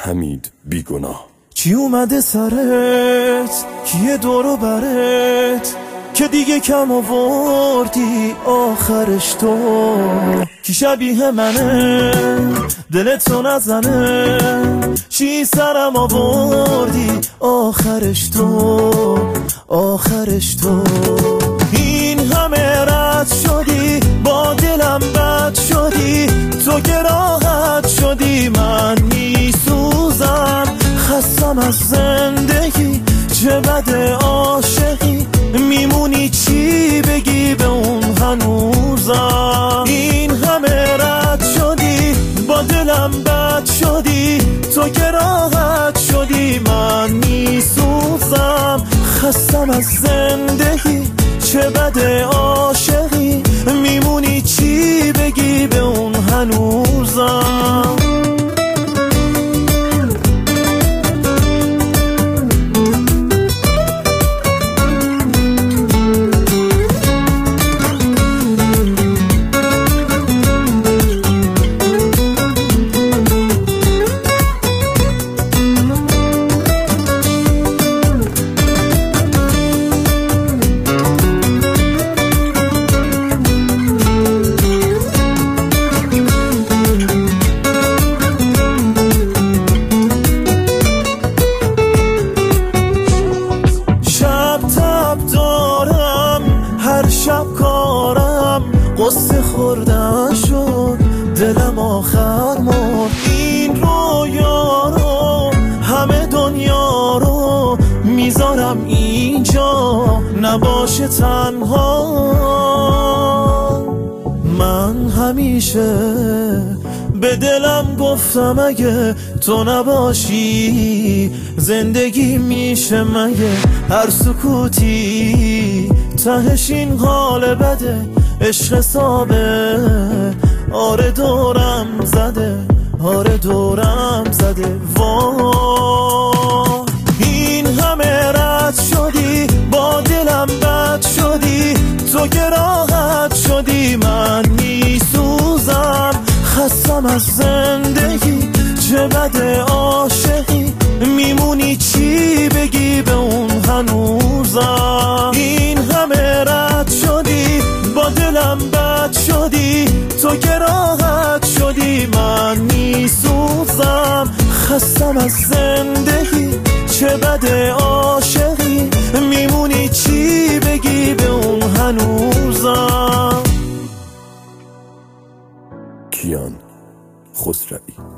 حمید بیگناه. چی اومده سرت؟ کیه دورو برت که دیگه کم آوردی آخرش تو؟ کی شبیه منه دلتو نزنه؟ چی سرم آوردی آخرش تو؟ آخرش تو این همه رد شدی با دلم بد شدی، تو که راحت شدی من میسوزم، خستم از زندگی چه بده عاشقی، میمونی چی بگی به اون هنوزم. این همه رد شدی با دلم بد شدی، تو که راحت شدی من میسوزم، خستم از زندگی چه بده عاشقی، میمونی چی بگی به اون هنوزم. شب کارم قصه خوردن شد، دلم آخر مرد. این رویا رو همه دنیا رو میذارم اینجا نباشه تنها. من همیشه به دلم گفتم اگه تو نباشی زندگی میشه مگه؟ هر سکوتی تهش این حال بده، عشق حسابه آره دورم زده، آره دورم زده. وای این همه رد شدی با دلم بد شدی، تو که راحت شدی من میسوزم، خستم از زندگی چه بده عاشقی، میمونی چی بگی به اون هنوزم. این همه رد شدی با دلم بد شدی، تو که راحت شدی من میسوزم، خستم از زندگی چه بده عاشقی، میمونی چی بگی به اون هنوزم. کیان خسروی.